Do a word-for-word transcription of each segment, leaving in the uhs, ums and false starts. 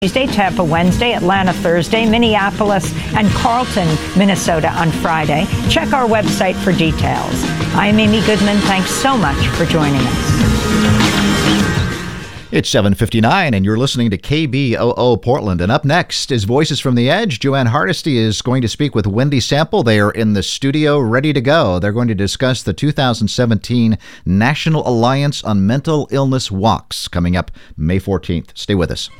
Tuesday, Tampa Wednesday, Atlanta Thursday, Minneapolis and Carlton, Minnesota on Friday. Check our website for details. I'm Amy Goodman. Thanks so much for joining us. It's seven fifty-nine, and you're listening to K B O O Portland. And up next is Voices from the Edge. Joanne Hardesty is going to speak with Wendy Sample. They are in the studio ready to go. They're going to discuss the two thousand seventeen National Alliance on Mental Illness Walks coming up May fourteenth. Stay with us.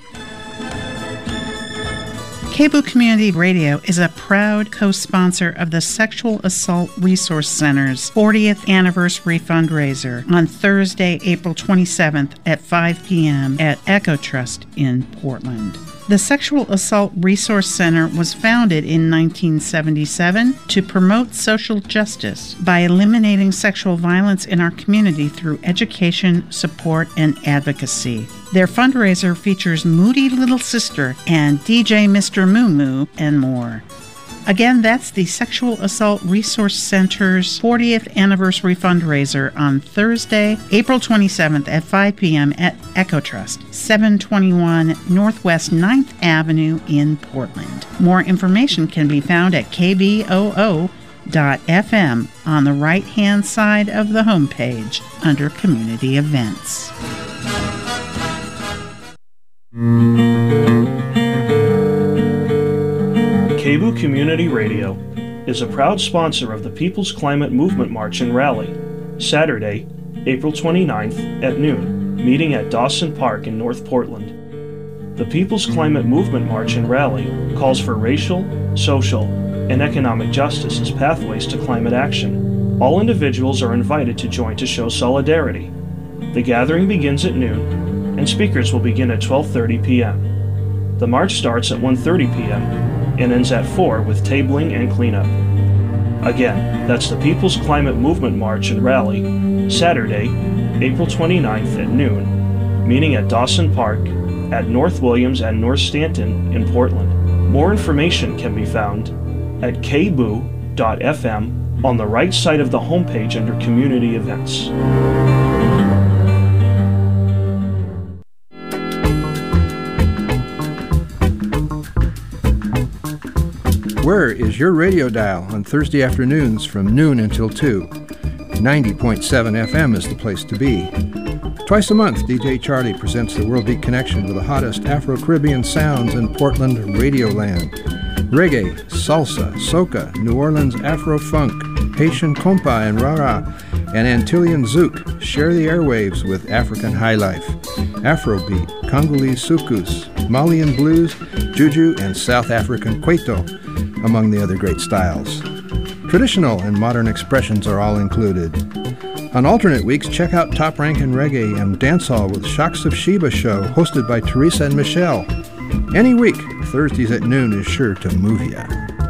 K B O O Community Radio is a proud co-sponsor of the Sexual Assault Resource Center's fortieth anniversary fundraiser on Thursday, April twenty-seventh at five p.m. at Echo Trust in Portland. The Sexual Assault Resource Center was founded in nineteen seventy-seven to promote social justice by eliminating sexual violence in our community through education, support, and advocacy. Their fundraiser features Moody Little Sister and D J Mister Moo Moo and more. Again, that's the Sexual Assault Resource Center's fortieth anniversary fundraiser on Thursday, April twenty-seventh at five p.m. at Echo Trust, seven twenty-one Northwest ninth Avenue in Portland. More information can be found at k b o o dot f m on the right-hand side of the homepage under Community Events. K B O O Community Radio is a proud sponsor of the People's Climate Movement March and Rally, Saturday, April twenty-ninth at noon, meeting at Dawson Park in North Portland. The People's Climate Movement March and Rally calls for racial, social, and economic justice as pathways to climate action. All individuals are invited to join to show solidarity. The gathering begins at noon, and speakers will begin at twelve thirty p.m. The march starts at one thirty p.m. and ends at four with tabling and cleanup. Again, that's the People's Climate Movement March and Rally, Saturday, April twenty-ninth at noon, meeting at Dawson Park at North Williams and North Stanton in Portland. More information can be found at k b o o dot f m on the right side of the homepage under Community Events. Where is your radio dial on Thursday afternoons from noon until two? ninety point seven F M is the place to be. Twice a month, D J Charlie presents the World Beat Connection with the hottest Afro-Caribbean sounds in Portland Radioland. Reggae, salsa, soca, New Orleans Afro-funk, Haitian compa and rara, and Antillean zouk share the airwaves with African high life, Afrobeat, Congolese soukous, Malian blues, juju, and South African kwaito, among the other great styles. Traditional and modern expressions are all included. On alternate weeks, check out Top Rankin' Reggae and Dancehall with Shocks of Sheba show, hosted by Teresa and Michelle. Any week, Thursdays at noon is sure to move ya.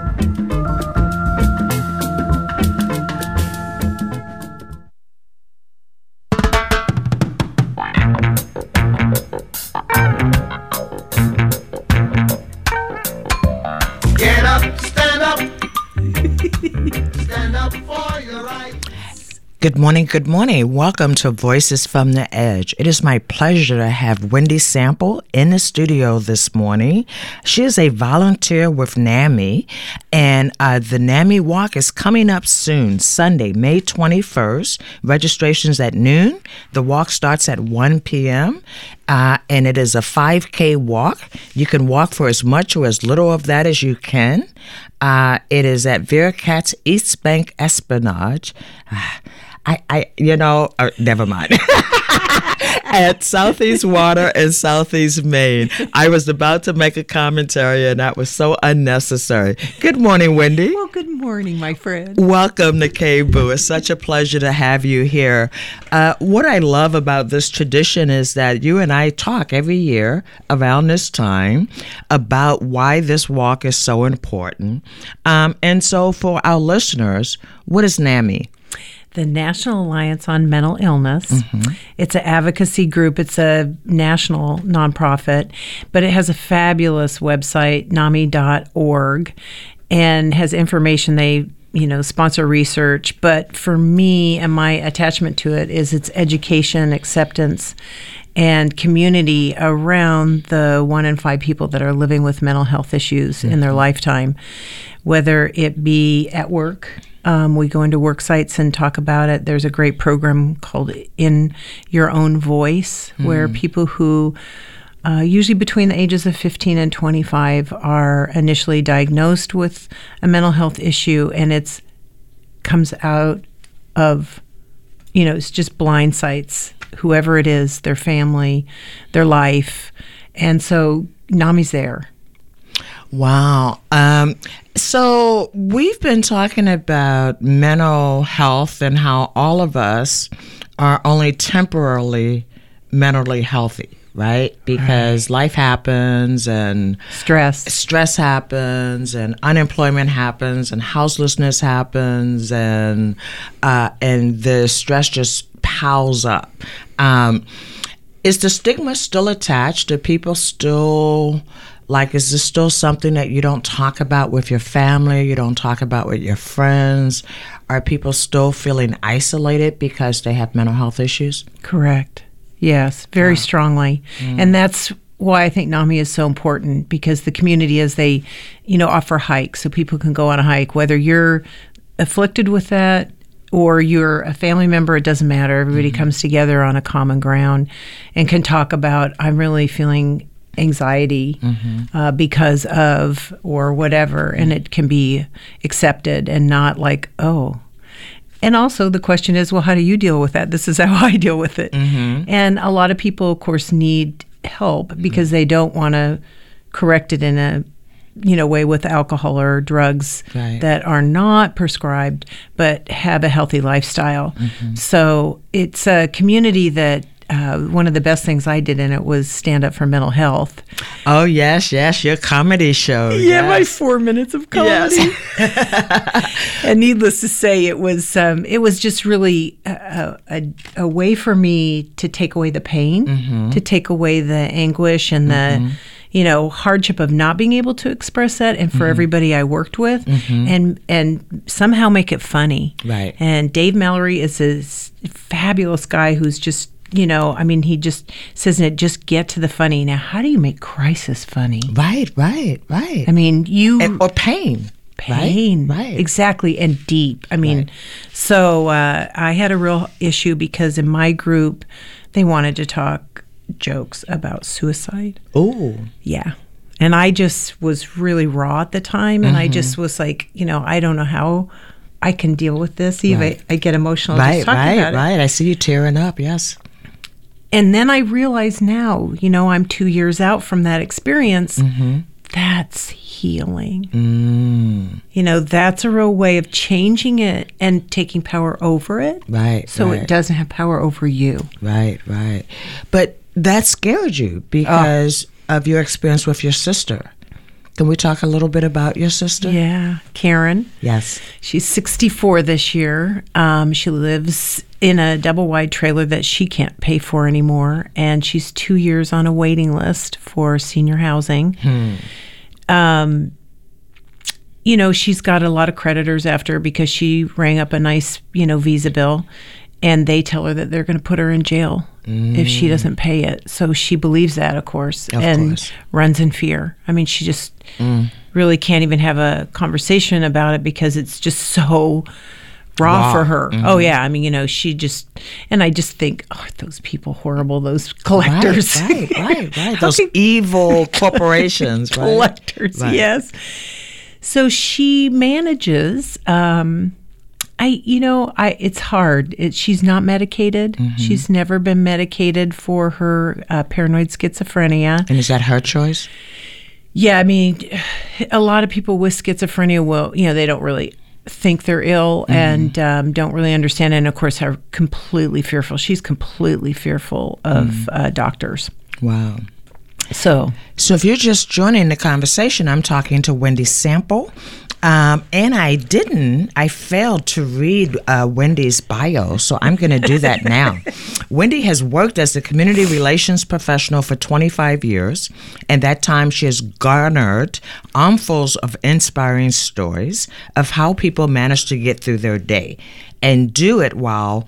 Get up, stand up. Stand up for your rights. Good morning, good morning. Welcome to Voices from the Edge. It is my pleasure to have Wendy Sample in the studio this morning. She is a volunteer with NAMI, and uh, the NAMI Walk is coming up soon, Sunday, May twenty-first. Registration's at noon. The walk starts at one p.m., uh, and it is a five K walk. You can walk for as much or as little of that as you can. Uh, it is at Vera Katz East Bank Espionage. Uh, I, I, you know, uh, never mind. At Southeast Water in Southeast Maine. I was about to make a commentary, and that was so unnecessary. Good morning, Wendy. Well, good morning, my friend. Welcome to K B O O. It's such a pleasure to have you here. Uh, what I love about this tradition is that you and I talk every year around this time about why this walk is so important. Um, and so for our listeners, what is NAMI? The National Alliance on Mental Illness. Mm-hmm. It's an advocacy group. It's a national nonprofit, but it has a fabulous website, nami dot org, and has information. They, you know, sponsor research. But for me and my attachment to it is its education, acceptance, and community around the one in five people that are living with mental health issues mm-hmm. in their lifetime, whether it be at work. Um, we go into work sites and talk about it. There's a great program called In Your Own Voice, mm-hmm. where people who Uh, usually between the ages of fifteen and twenty-five are initially diagnosed with a mental health issue, and it's comes out of, you know, it's just blindsides whoever it is, their family, their life. And so NAMI's there. Wow. Um, so we've been talking about mental health and how all of us are only temporarily mentally healthy. Right? Because right. life happens and stress stress happens and unemployment happens and houselessness happens and uh, and the stress just piles up. Um, is the stigma still attached? Do people still, like, is this still something that you don't talk about with your family? You don't talk about with your friends? Are people still feeling isolated because they have mental health issues? Correct. Yes, very wow. strongly. Mm. And that's why I think NAMI is so important, because the community, as they, you know, offer hikes so people can go on a hike, whether you're afflicted with that or you're a family member, it doesn't matter. Everybody mm-hmm. comes together on a common ground and can talk about, I'm really feeling anxiety mm-hmm. uh, because of, or whatever, and it can be accepted and not like, oh. And also the question is, well, how do you deal with that? This is how I deal with it. Mm-hmm. And a lot of people, of course, need help because mm-hmm. they don't want to correct it in a, you know, way with alcohol or drugs right. that are not prescribed, but have a healthy lifestyle. Mm-hmm. So it's a community that Uh, one of the best things I did in it was stand up for mental health. Oh, yes, yes, your comedy show. Yeah, yes. my four minutes of comedy. Yes. And needless to say, it was um, it was just really a, a, a way for me to take away the pain, mm-hmm. to take away the anguish and mm-hmm. the, you know, hardship of not being able to express that, and for mm-hmm. everybody I worked with, mm-hmm. and and somehow make it funny. Right. And Dave Mallory is a fabulous guy who's just, you know, I mean, he just says it, just get to the funny. Now, how do you make crisis funny? Right, right, right. I mean, you... And, or pain. Pain. Right, right. Exactly, and deep. I mean, right. so uh, I had a real issue because in my group, they wanted to talk jokes about suicide. Oh. Yeah. And I just was really raw at the time, and mm-hmm. I just was like, you know, I don't know how I can deal with this. Even right. I, I get emotional right, just talking right, about it. Right, right. I see you tearing up, yes. And then I realize now, you know, I'm two years out from that experience. Mm-hmm. That's healing. Mm. You know, that's a real way of changing it and taking power over it. Right. So right. it doesn't have power over you. Right, right. But that scared you because oh. of your experience with your sister. Can we talk a little bit about your sister? Yeah, Karen. Yes. She's sixty-four this year. Um, she lives in a double-wide trailer that she can't pay for anymore, and she's two years on a waiting list for senior housing. Hmm. Um, you know, she's got a lot of creditors after her because she rang up a nice, you know, visa bill, and they tell her that they're going to put her in jail mm. if she doesn't pay it. So she believes that, of course, of and course. runs in fear. I mean, she just mm. really can't even have a conversation about it because it's just so raw, raw. for her. Mm-hmm. Oh, yeah. I mean, you know, she just, and I just think, oh, are those people horrible, those collectors. Right, right, right. right. Those evil corporations, right? Collectors, right. yes. So she manages... Um, I, you know, I it's hard. It, she's not medicated. Mm-hmm. She's never been medicated for her uh, paranoid schizophrenia. And is that her choice? Yeah, I mean, a lot of people with schizophrenia will, you know, they don't really think they're ill mm-hmm. and um, don't really understand. And of course, are completely fearful. She's completely fearful of mm. uh, doctors. Wow. So, so if you're just joining the conversation, I'm talking to Wendy Sample. Um, and I didn't, I failed to read uh, Wendy's bio, so I'm going to do that now. Wendy has worked as a community relations professional for twenty-five years, and that time she has garnered armfuls of inspiring stories of how people manage to get through their day and do it while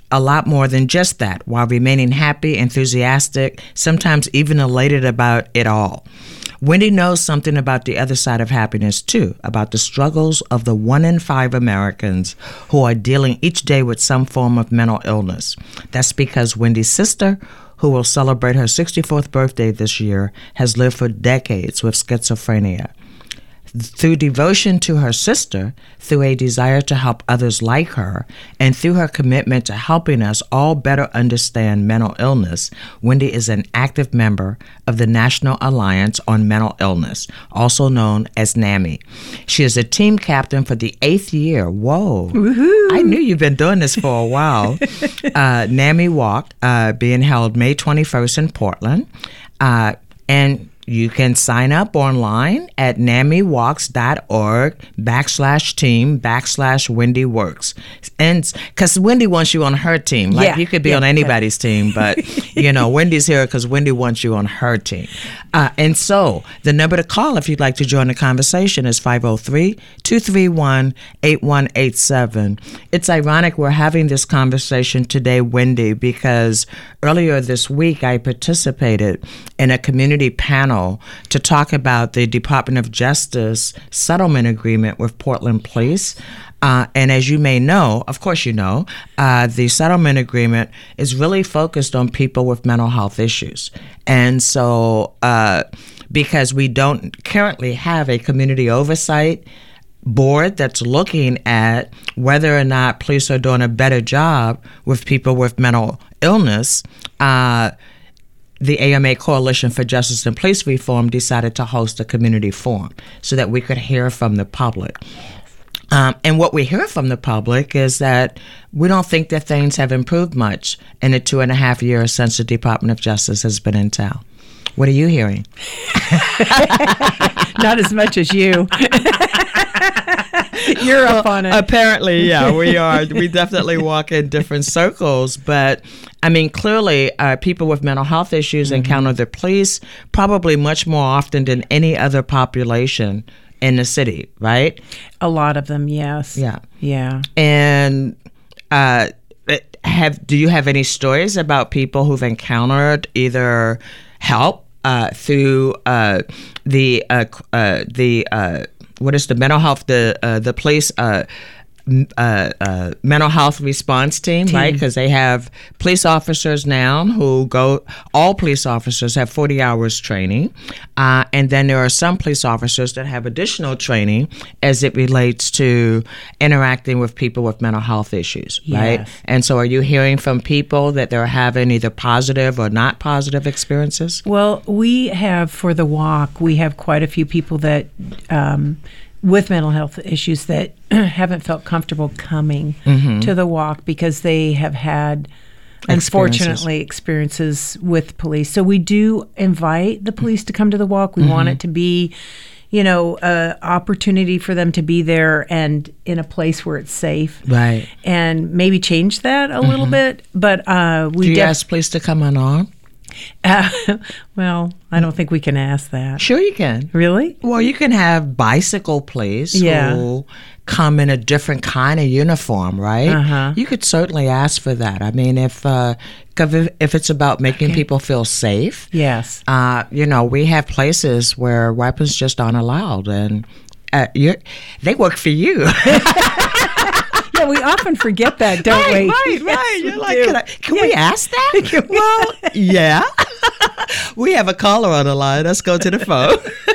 a lot more than just that, while remaining happy, enthusiastic, sometimes even elated about it all. Wendy knows something about the other side of happiness, too, about the struggles of the one in five Americans who are dealing each day with some form of mental illness. That's because Wendy's sister, who will celebrate her sixty-fourth birthday this year, has lived for decades with schizophrenia. Through devotion to her sister, through a desire to help others like her, and through her commitment to helping us all better understand mental illness, Wendy is an active member of the National Alliance on Mental Illness, also known as NAMI. She is a team captain for the eighth year. Whoa. Woohoo. I knew you've been doing this for a while. uh, NAMI Walk, uh, being held May twenty-first in Portland. Uh, and You can sign up online at namiwalks.org backslash team backslash Wendy Works. And because Wendy wants you on her team. Like, yeah. you could be yeah. on anybody's team, but, you know, Wendy's here because Wendy wants you on her team. Uh, and so the number to call if you'd like to join the conversation is five oh three, two three one, eight one eight seven. It's ironic we're having this conversation today, Wendy, because earlier this week I participated in a community panel to talk about the Department of Justice settlement agreement with Portland Police. Uh, and as you may know, of course you know, uh, the settlement agreement is really focused on people with mental health issues. And so uh, because we don't currently have a community oversight board that's looking at whether or not police are doing a better job with people with mental illness, uh, the A M A Coalition for Justice and Police Reform decided to host a community forum so that we could hear from the public. Um, and what we hear from the public is that we don't think that things have improved much in the two and a half years since the Department of Justice has been in town. What are you hearing? Not as much as you. You're up on it. Apparently, yeah, we are. We definitely walk in different circles. But, I mean, clearly, uh, people with mental health issues mm-hmm. encounter the police probably much more often than any other population in the city, right? A lot of them, yes. Yeah. Yeah. And uh, have do you have any stories about people who've encountered either help uh, through uh, the uh, uh, the uh, what is the mental health the uh, the police uh, uh, uh, mental health response team, team. right? Because they have police officers now who go. All police officers have forty hours training, uh, and then there are some police officers that have additional training as it relates to interacting with people with mental health issues, yes. right? And so, are you hearing from people that they're having either positive or not positive experiences? Well, we have for the walk, we have quite a few people that. Um, with mental health issues that haven't felt comfortable coming mm-hmm. to the walk because they have had, unfortunately, experiences with police. So we do invite the police to come to the walk. We mm-hmm. want it to be, you know, an opportunity for them to be there and in a place where it's safe. Right. And maybe change that a mm-hmm. little bit. But uh, we do you def- ask police to come unarmed? Uh, well, I don't think we can ask that. Sure you can. Really? Well, you can have bicycle police yeah. who come in a different kind of uniform, right? Uh-huh. You could certainly ask for that. I mean, if uh, if it's about making okay. people feel safe, yes. Uh, you know, we have places where weapons just aren't allowed, and uh, you're, they work for you. Yeah, we often forget that, don't right, we? Right, yes, right. You're we like, do. can, I, can yeah. we ask that? we well, yeah. We have a caller on the line. Let's go to the phone.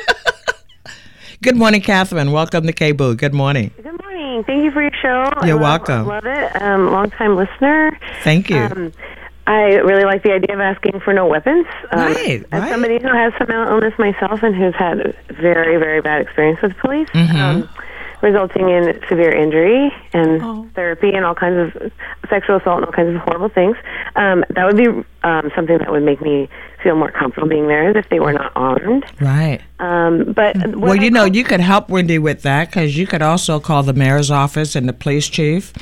Good morning, Catherine. Welcome to K B O O. Good morning. Good morning. Thank you for your show. You're I love, welcome. Love it. Um, long-time listener. Thank you. Um, I really like the idea of asking for no weapons. Um, right, as right. somebody who has some mental illness myself and who's had very, very bad experience with police, mm-hmm. um, resulting in severe injury and oh. therapy and all kinds of sexual assault and all kinds of horrible things, um, that would be um, something that would make me feel more comfortable being there if they were not armed. Right. Um, but well, you I know, call- you could help Wendy with that because you could also call the mayor's office and the police chief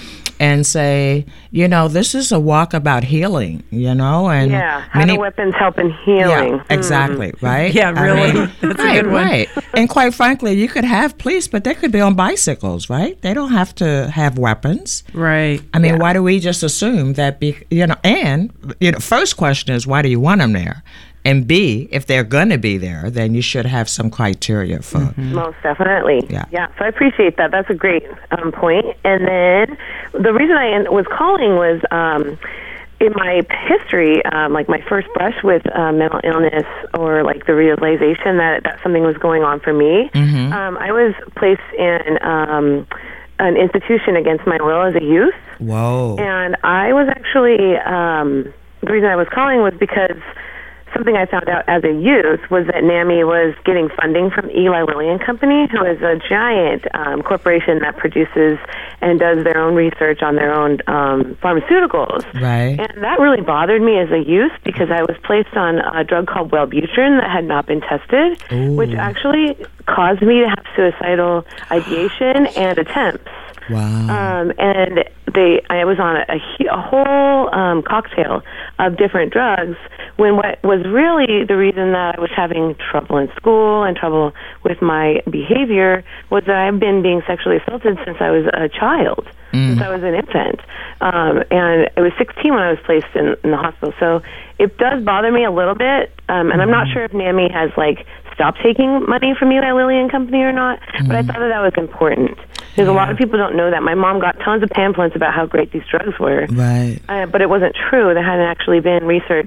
and say, you know, this is a walk about healing, you know, and yeah, how many, do weapons help in healing? Yeah, exactly, mm. right? Yeah, really. I mean, That's right, a good one. right. And quite frankly, you could have police, but they could be on bicycles, right? They don't have to have weapons. Right. I mean, Yeah. why do we just assume that, be, you know, and, you know, first question is, why do you want them there? And B, if they're going to be there, then you should have some criteria for. Mm-hmm. Most definitely. Yeah. Yeah. So I appreciate that. That's a great um, point. And then the reason I was calling was um, in my history, um, like my first brush with uh, mental illness, or like the realization that that something was going on for me. Mm-hmm. Um, I was placed in um, an institution against my will as a youth. Whoa. And I was actually, um, the reason I was calling was because something I found out as a youth was that NAMI was getting funding from Eli Lilly and Company, who is a giant um, corporation that produces and does their own research on their own um, pharmaceuticals. Right. And that really bothered me as a youth because I was placed on a drug called Wellbutrin that had not been tested, Ooh. which actually caused me to have suicidal ideation and attempts. Wow. Um, and they, I was on a, a, hu- a whole um, cocktail of different drugs when what was really the reason that I was having trouble in school and trouble with my behavior was that I've been being sexually assaulted since I was a child, mm. since I was an infant. Um, and I was sixteen when I was placed in, in the hospital. So it does bother me a little bit. Um, and I'm not sure if NAMI has, like, stopped taking money from Eli Lilly and Company or not, mm. but I thought that that was important. Because yeah. a lot of people don't know that. My mom got tons of pamphlets about how great these drugs were. Right. Uh, but it wasn't true. There hadn't actually been research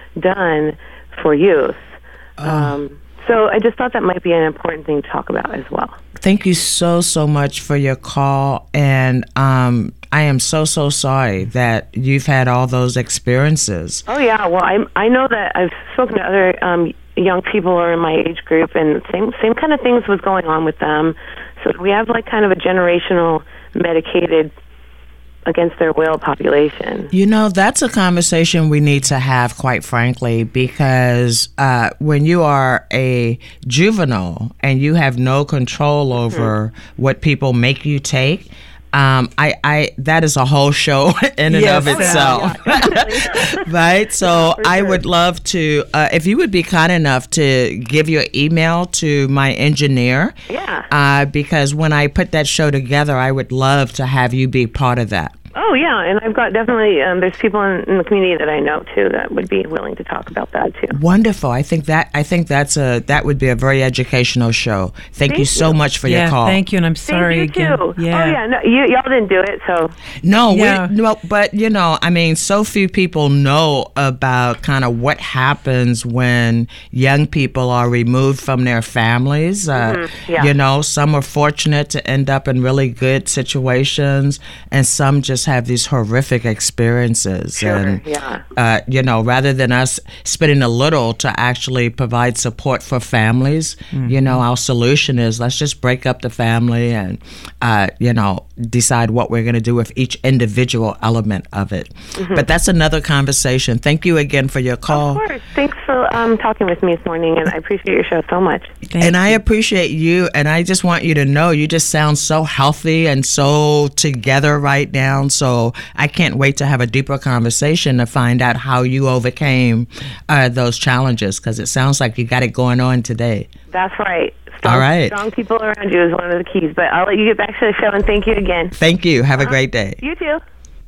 done for youth. Oh. Um, so I just thought that might be an important thing to talk about as well. Thank you so, so much for your call. And um, I am so, so sorry that you've had all those experiences. Oh, yeah. Well, I I know that I've spoken to other um, young people who are in my age group, and same same kind of things was going on with them. So we have like kind of a generational medicated against their will population. You know, that's a conversation we need to have, quite frankly, because uh, when you are a juvenile and you have no control over mm-hmm. what people make you take, Um, I, I, that is a whole show in and yes, of itself, yeah, right? So For I sure. would love to, uh, if you would be kind enough to give your email to my engineer, Yeah. uh, because when I put that show together, I would love to have you be part of that. Oh, yeah, and I've got definitely, um, there's people in, in the community that I know, too, that would be willing to talk about that, too. Wonderful. I think that I think that's a that would be a very educational show. Thank, Thank you so you. much for yeah, your call. thank you, and I'm sorry Thank you, again. too. Yeah. Oh, yeah, no, you, y'all didn't do it, so. No, Yeah. we no, but you know, I mean, so few people know about kind of what happens when young people are removed from their families. Uh, Mm-hmm. Yeah. You know, some are fortunate to end up in really good situations, and some just have these horrific experiences. Sure, and yeah. uh, you know, rather than us spending a little to actually provide support for families, Mm-hmm. you know, our solution is let's just break up the family and, uh, you know, decide what we're going to do with each individual element of it. Mm-hmm. But that's another conversation. Thank you again for your call. Of course. Thanks for um, talking with me this morning, and I appreciate your show so much. Thank and you. I appreciate you, and I just want you to know you just sound so healthy and so together right now. So I can't wait to have a deeper conversation to find out how you overcame uh, those challenges, because it sounds like you got it going on today. That's right. Strong, All right. Strong people around you is one of the keys, but I'll let you get back to the show, and thank you again. Thank you. Have a great day. You too.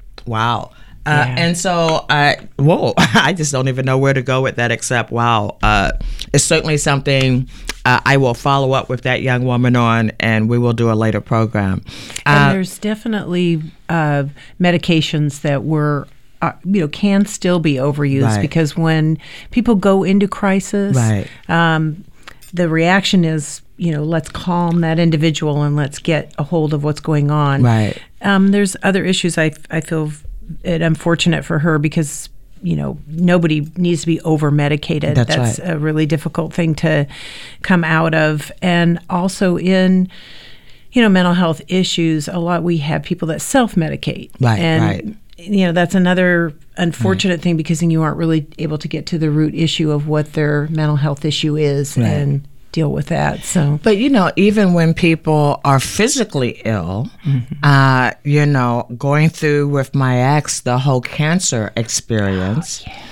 Wow. Uh, Yeah. And so, uh, whoa, I just don't even know where to go with that except, wow, uh, it's certainly something uh, I will follow up with that young woman on, and we will do a later program. And Uh, there's definitely uh, medications that were, uh, you know, can still be overused Right. because when people go into crisis, Right. um, the reaction is, you know, let's calm that individual and let's get a hold of what's going on. Right. Um, there's other issues. I I feel it unfortunate for her because, you know, nobody needs to be over medicated. That's That's right. a really difficult thing to come out of. And also in, you know, mental health issues, a lot we have people that self-medicate. Right, and, right. you know, that's another unfortunate thing because then you aren't really able to get to the root issue of what their mental health issue is. Right. And deal with that. So, but you know, even when people are physically ill, mm-hmm. uh, you know, going through with my ex the whole cancer experience. Oh, yeah.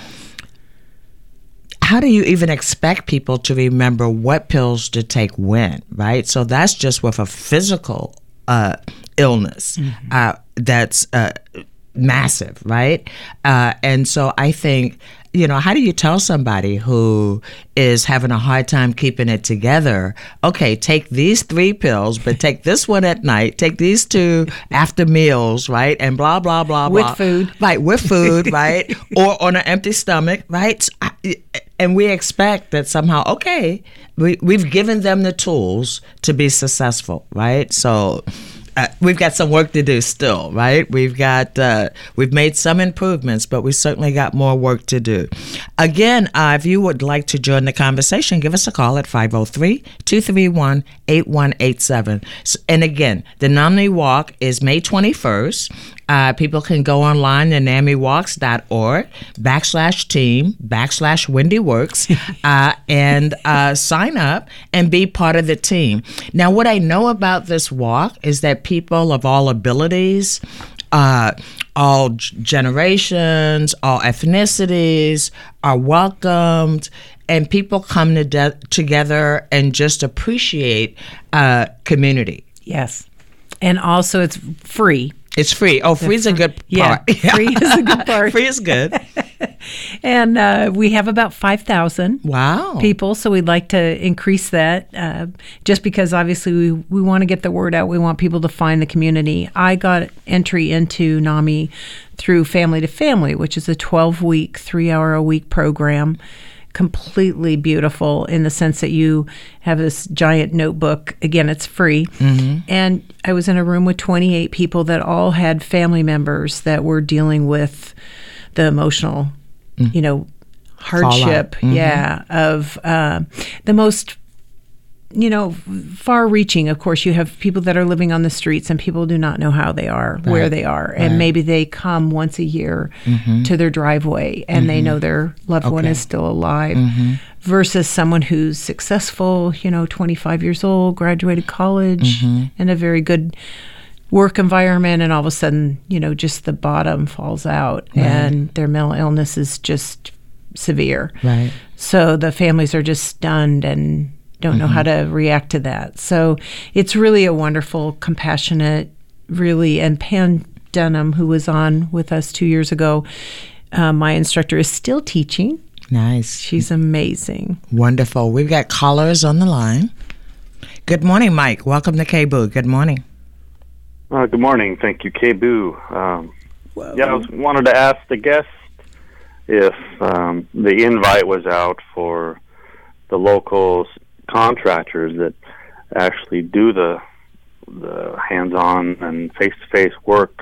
How do you even expect people to remember what pills to take when, right? So that's just with a physical uh, illness mm-hmm. uh, that's uh, massive, right? Uh, and so I think, you know, how do you tell somebody who is having a hard time keeping it together, okay, take these three pills, but take this one at night, take these two after meals, right? And blah, blah, blah, with blah. With food. Right, with food, right? Or on an empty stomach, right? And we expect that somehow, okay, we, we've given them the tools to be successful, right? So uh, we've got some work to do still, right? We've got, uh, we've made some improvements, but we certainly got more work to do. Again, uh, if you would like to join the conversation, give us a call at five oh three, two three one, eight one eight seven. And again, the NAMI Walk is May twenty-first. Uh, people can go online to namiwalks.org backslash team backslash Wendy Works uh, and uh, sign up and be part of the team. Now, what I know about this walk is that people of all abilities, uh, all generations, all ethnicities are welcomed, and people come to de- together and just appreciate uh, community. Yes. And also it's free. It's free. Oh, free is a good part. Yeah, free is a good part. Free is good. And uh, we have about five thousand wow. people, so we'd like to increase that uh, just because obviously we, we want to get the word out. We want people to find the community. I got entry into NAMI through Family to Family, which is a twelve-week, three-hour-a-week program. Completely beautiful in the sense that you have this giant notebook. Again, it's free. Mm-hmm. And I was in a room with twenty-eight people that all had family members that were dealing with the emotional, mm-hmm. you know, hardship, mm-hmm. yeah, of uh, the most, you know, far-reaching. Of course, you have people that are living on the streets and people do not know how they are, right. where they are. Right. And maybe they come once a year mm-hmm. to their driveway and mm-hmm. they know their loved okay. one is still alive mm-hmm. versus someone who's successful, you know, twenty-five years old, graduated college, mm-hmm. in a very good work environment, and all of a sudden, you know, just the bottom falls out right. and their mental illness is just severe. Right. So the families are just stunned and don't know mm-hmm. how to react to that. So it's really a wonderful, compassionate, really, and Pam Dunham, who was on with us two years ago, uh, my instructor, is still teaching. Nice. She's amazing. Wonderful. We've got callers on the line. Good morning, Mike. Welcome to K B O O. Good morning. Uh, good morning. Thank you, K B O O. Um, yeah, I was, wanted to ask the guest if um, the invite was out for the local contractors that actually do the the hands-on and face-to-face work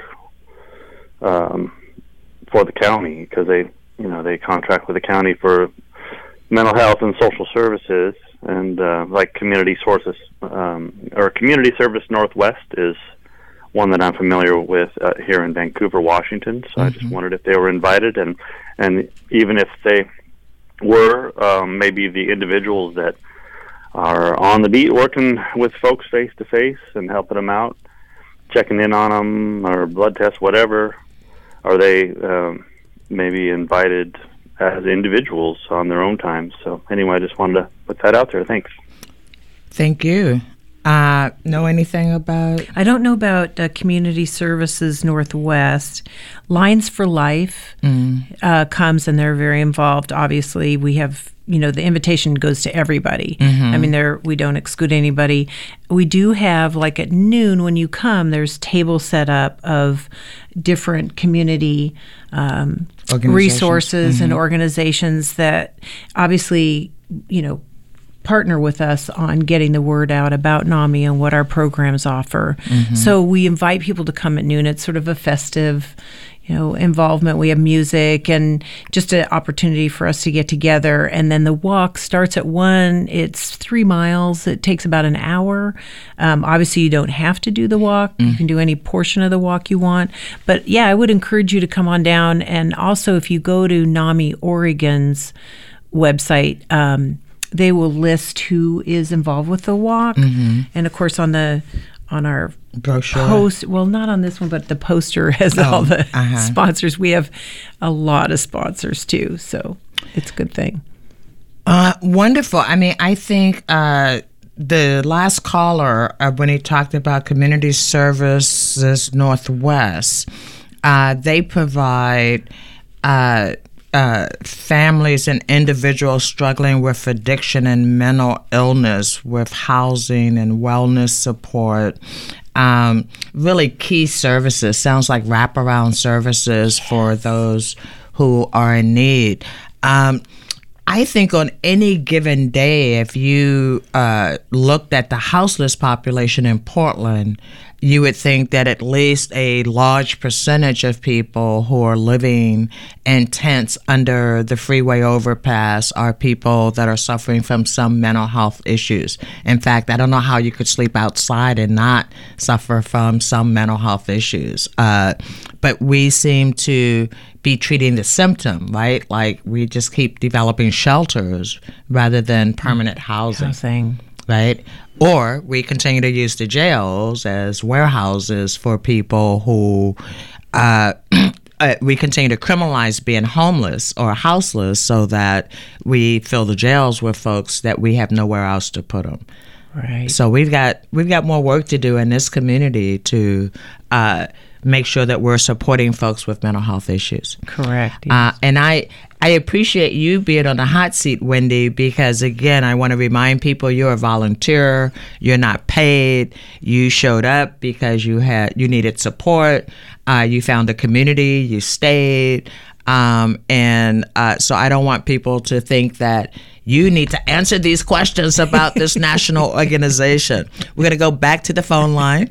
um, for the county, because they, you know, they contract with the county for mental health and social services, and uh, like Community Sources um, or Community Service Northwest is one that I'm familiar with uh, here in Vancouver, Washington. So mm-hmm. I just wondered if they were invited, and and even if they were, um, maybe the individuals that are on the beat working with folks face to face and helping them out, checking in on them, or blood tests, whatever, are they um, maybe invited as individuals on their own time? So anyway, I just wanted to put that out there. Thanks. Thank you. Uh, know anything about? I don't know about uh, Community Services Northwest. Lines for Life mm. uh, comes, and they're very involved. Obviously, we have, you know, the invitation goes to everybody. Mm-hmm. I mean, there we don't exclude anybody. We do have, like at noon when you come, there's tables set up of different community um, resources mm-hmm. and organizations that obviously, you know, partner with us on getting the word out about NAMI and what our programs offer. Mm-hmm. So we invite people to come at noon. It's sort of a festive, you know, involvement. We have music and just an opportunity for us to get together. And then the walk starts at one. It's three miles. It takes about an hour. Um, obviously, you don't have to do the walk. Mm. You can do any portion of the walk you want. But yeah, I would encourage you to come on down. And also, if you go to NAMI Oregon's website, um, they will list who is involved with the walk. Mm-hmm. And of course, on the on our brochure post, well, not on this one, but the poster has oh, all the uh-huh. sponsors. We have a lot of sponsors too, so it's a good thing. Uh, wonderful. I mean, I think uh, the last caller, uh, when he talked about Community Services Northwest, uh, they provide uh, uh, families and individuals struggling with addiction and mental illness with housing and wellness support. Um, really key services. Sounds like wraparound services for those who are in need. Um, I think on any given day, if you uh, looked at the houseless population in Portland, you would think that at least a large percentage of people who are living in tents under the freeway overpass are people that are suffering from some mental health issues. In fact, I don't know how you could sleep outside and not suffer from some mental health issues. Uh, but we seem to be treating the symptom, right? Like we just keep developing shelters rather than permanent housing. Housing. Right? Or we continue to use the jails as warehouses for people who uh, uh, we continue to criminalize being homeless or houseless so that we fill the jails with folks that we have nowhere else to put them. Right. So we've got we've got more work to do in this community to uh, make sure that we're supporting folks with mental health issues. Correct. Yes. Uh, and I I appreciate you being on the hot seat, Wendy, because again, I want to remind people you're a volunteer. You're not paid. You showed up because you had you needed support. Uh, you found a community. You stayed. Um, and uh, so I don't want people to think that you need to answer these questions about this national organization. We're going to go back to the phone line.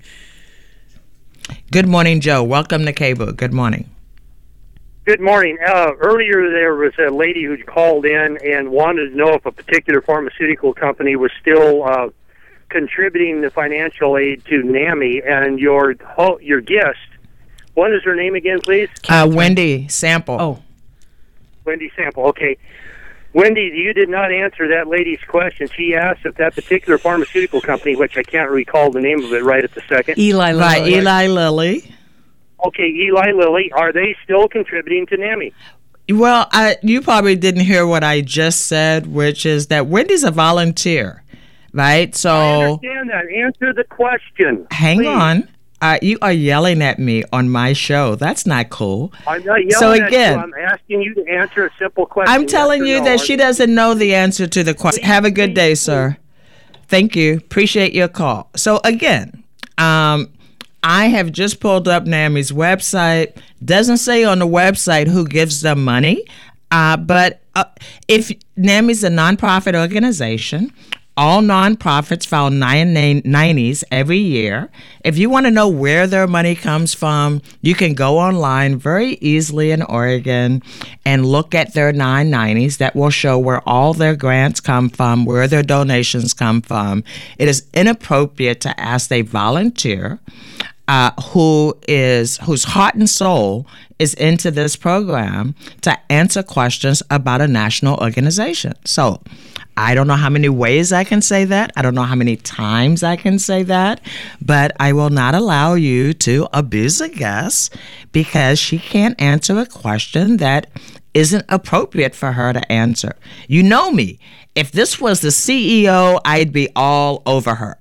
Good morning, Joe. Welcome to K B O O. Good morning. Good morning. Uh, earlier, there was a lady who called in and wanted to know if a particular pharmaceutical company was still uh, contributing the financial aid to NAMI. And your ho- your guest, what is her name again, please? Uh, Wendy Sample. Oh, Wendy Sample. Okay. Wendy, you did not answer that lady's question. She asked if that particular pharmaceutical company, which I can't recall the name of it right at the second. Eli Lilly. Right, Eli Lilly. Okay, Eli Lilly, are they still contributing to NAMI? Well, I, you probably didn't hear what I just said, which is that Wendy's a volunteer, right? So I understand that. Answer the question. Hang please. on. Uh, you are yelling at me on my show. That's not cool. I'm not yelling so again, at you. I'm asking you to answer a simple question. I'm telling yes you no. that she doesn't know the answer to the question. Have a good day, sir. Thank you. Appreciate your call. So again, um, I have just pulled up NAMI's website. Doesn't say on the website who gives them money, uh, but uh, if NAMI's a nonprofit organization, all nonprofits file nine nineties every year. If you want to know where their money comes from, you can go online very easily in Oregon and look at their nine nineties. That will show where all their grants come from, where their donations come from. It is inappropriate to ask a volunteer uh, who is whose heart and soul is into this program to answer questions about a national organization. So I don't know how many ways I can say that. I don't know how many times I can say that, but I will not allow you to abuse a guest because she can't answer a question that isn't appropriate for her to answer. You know me. If this was the C E O, I'd be all over her.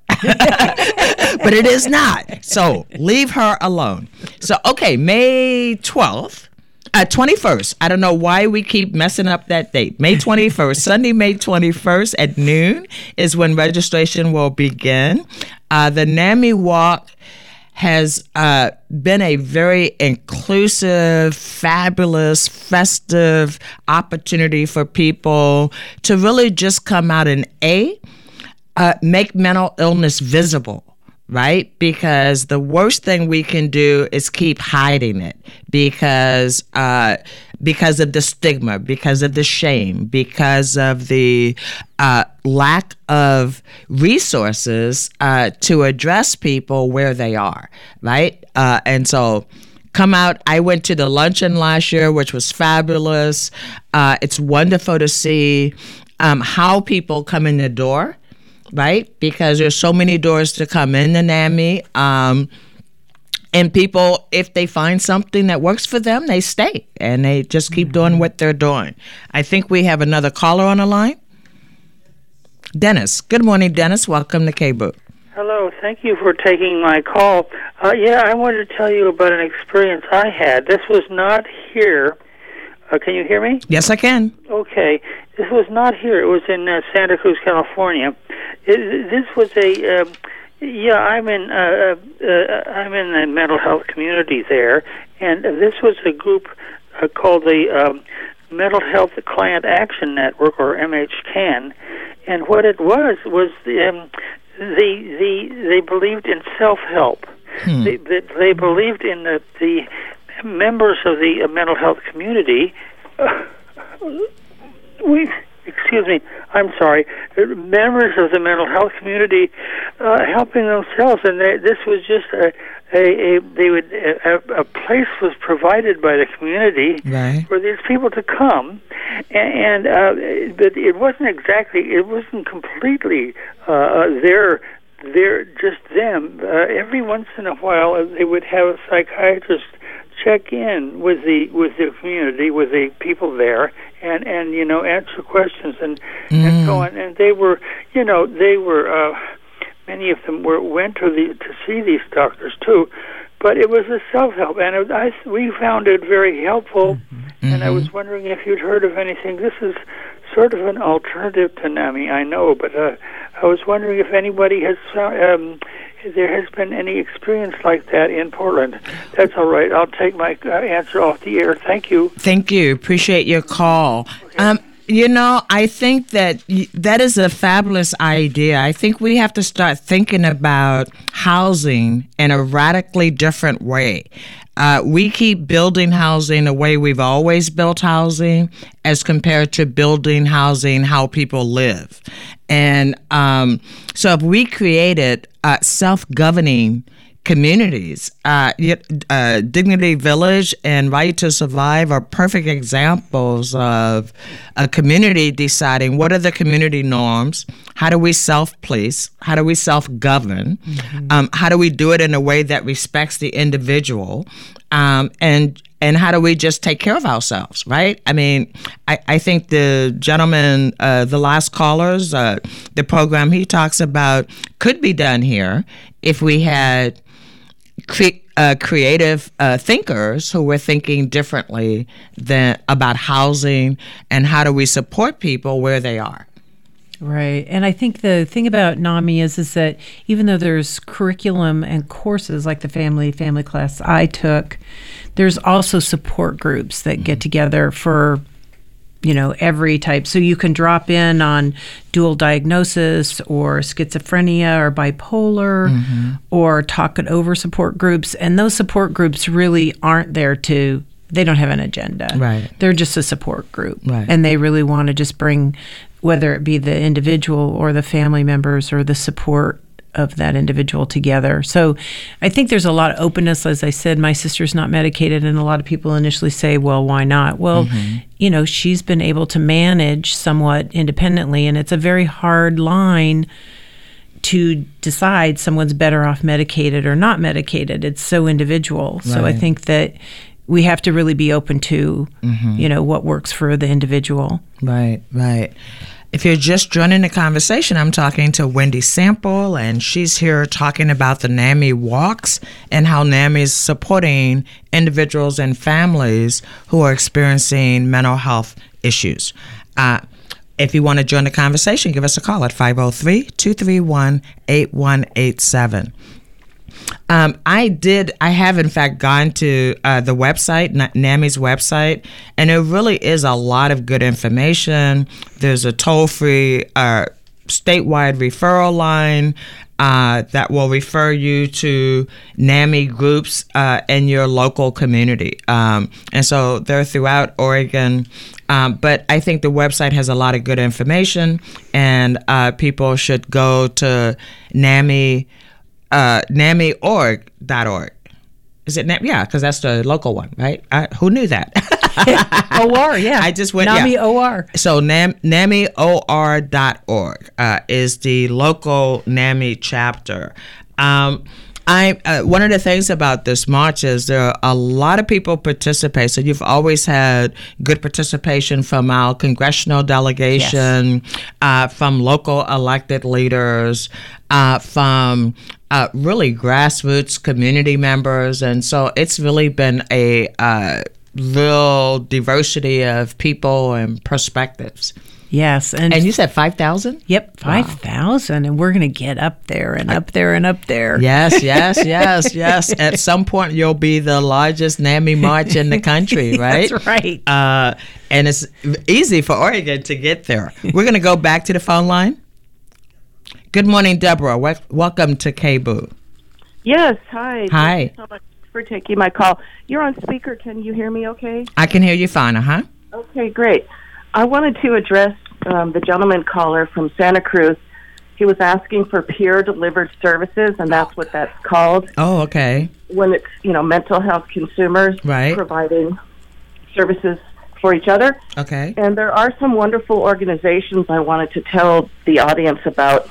But it is not. So leave her alone. So, okay, May twelfth. Uh, twenty-first. I don't know why we keep messing up that date. May twenty-first. Sunday, May twenty-first at noon is when registration will begin. Uh, the NAMI Walk has uh, been a very inclusive, fabulous, festive opportunity for people to really just come out and A, uh, make mental illness visible. Right? Because the worst thing we can do is keep hiding it because uh, because of the stigma, because of the shame, because of the uh, lack of resources uh, to address people where they are. Right? Uh, and so come out. I went to the luncheon last year, which was fabulous. Uh, it's wonderful to see um, how people come in the door, right? Because there's so many doors to come in the NAMI. Um, and people, if they find something that works for them, they stay and they just keep doing what they're doing. I think we have another caller on the line. Dennis. Good morning, Dennis. Welcome to K B O O. Hello. Thank you for taking my call. Uh, yeah, I wanted to tell you about an experience I had. This was not here. Uh, can you hear me? Yes, I can. Okay. This was not here. It was in uh, Santa Cruz, California. It, this was a... Uh, yeah, I'm in uh, uh, I'm in the mental health community there, and this was a group uh, called the um, Mental Health Client Action Network, or M H C A N. And what it was was the, um, they they they believed in self-help. Hmm. They, they they believed in the the members of the uh, mental health community. Uh, we. Excuse me, I'm sorry, members of the mental health community uh, helping themselves, and they, this was just a, a, a they would a, a place was provided by the community right. for these people to come, and, and uh, but it wasn't exactly, it wasn't completely uh, their their just them. Uh, every once in a while, they would have a psychiatrist check in with the with the community, with the people there, and, and you know, answer questions and, mm. and so on. And they were, you know, they were uh, many of them were went to the to see these doctors too, but it was a self-help, and it, I we found it very helpful. Mm-hmm. And I was wondering if you'd heard of anything. This is sort of an alternative to NAMI, I know, but uh, I was wondering if anybody has um, there has been any experience like that in Portland. That's all right. I'll take my uh, answer off the air. Thank you. Thank you. Appreciate your call. Okay. Um, you know, I think that y- that is a fabulous idea. I think we have to start thinking about housing in a radically different way. Uh, we keep building housing the way we've always built housing as compared to building housing how people live. And um, so if we created uh, self-governing communities, uh, uh, Dignity Village and Right to Survive are perfect examples of a community deciding what are the community norms, how do we self-police, how do we self-govern, mm-hmm. um, how do we do it in a way that respects the individual, um, and and how do we just take care of ourselves, right? I mean, I, I think the gentleman, uh, the last callers, uh, the program he talks about could be done here if we had cre- uh, creative uh, thinkers who were thinking differently than about housing and how do we support people where they are. Right. And I think the thing about NAMI is is that even though there's curriculum and courses like the family family class I took, there's also support groups that get together for, you know, every type. So you can drop in on dual diagnosis or schizophrenia or bipolar mm-hmm. or talk it over support groups. And those support groups really aren't there to, they don't have an agenda. Right. They're just a support group. Right. And they really want to just bring, whether it be the individual or the family members or the support of that individual together. So I think there's a lot of openness. As I said, my sister's not medicated, and a lot of people initially say, well, why not? Well, mm-hmm. you know, she's been able to manage somewhat independently, and it's a very hard line to decide someone's better off medicated or not medicated. It's so individual. Right. So I think that we have to really be open to, mm-hmm. you know, what works for the individual. Right, right. If you're just joining the conversation, I'm talking to Wendy Sample, and she's here talking about the NAMI walks and how NAMI is supporting individuals and families who are experiencing mental health issues. Uh, if you want to join the conversation, give us a call at five oh three, two three one, eight one eight seven. Um, I did, I have in fact gone to uh, the website, NAMI's website, and there really is a lot of good information. There's a toll-free uh, statewide referral line uh, that will refer you to NAMI groups uh, in your local community. Um, and so they're throughout Oregon. Um, but I think the website has a lot of good information, and uh, people should go to NAMI. Uh, NAMI org dot org. Is it NAMI? Yeah, because that's the local one, right? I, who knew that? O R, yeah. I just went, NAMI yeah. O R. So Nam, NAMI O R dot org uh, is the local NAMI chapter. Um, I uh, one of the things about this march is there are a lot of people participate. So you've always had good participation from our congressional delegation, yes. uh, from local elected leaders, uh, from uh, really grassroots community members, and so it's really been a uh, real diversity of people and perspectives. Yes, and and you said five thousand? Yep, five thousand, wow. And we're going to get up there and up there and up there. Yes, yes, yes, yes. At some point, you'll be the largest NAMI march in the country, right? That's right. Uh, and it's easy for Oregon to get there. We're going to go back to the phone line. Good morning, Deborah. We- welcome to K B U. Yes, hi. Hi. Thank you so much for taking my call. You're on speaker. Can you hear me okay? I can hear you fine, uh-huh. Okay, great. I wanted to address um, the gentleman caller from Santa Cruz. He was asking for peer-delivered services, and that's what that's called. Oh, okay. When it's, you know, mental health consumers right. providing services for each other. Okay. And there are some wonderful organizations I wanted to tell the audience about.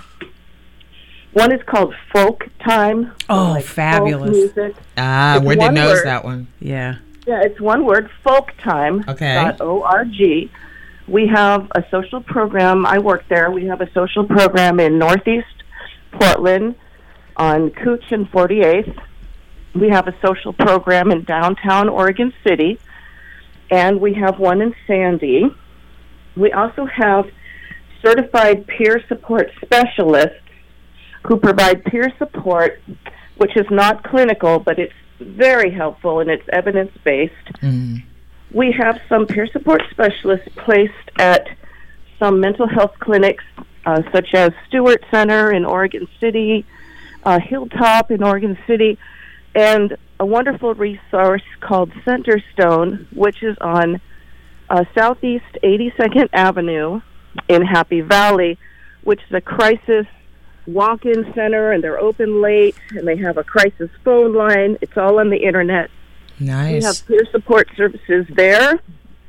One is called Folk Time. Oh, like fabulous. Folk music. Ah, It's Wendy one knows word. that one. Yeah. Yeah, it's one word, folktime Okay. dot org. We have a social program. I work there. We have a social program in Northeast Portland on Cooch and forty-eighth. We have a social program in downtown Oregon City, and we have one in Sandy. We also have certified peer support specialists who provide peer support, which is not clinical, but it's very helpful and it's evidence-based. Mm. We have some peer support specialists placed at some mental health clinics, uh, such as Stewart Center in Oregon City, uh, Hilltop in Oregon City, and a wonderful resource called Centerstone, which is on uh, Southeast eighty-second Avenue in Happy Valley, which is a crisis walk-in center, and they're open late, and they have a crisis phone line. It's all on the internet. Nice. We have peer support services there.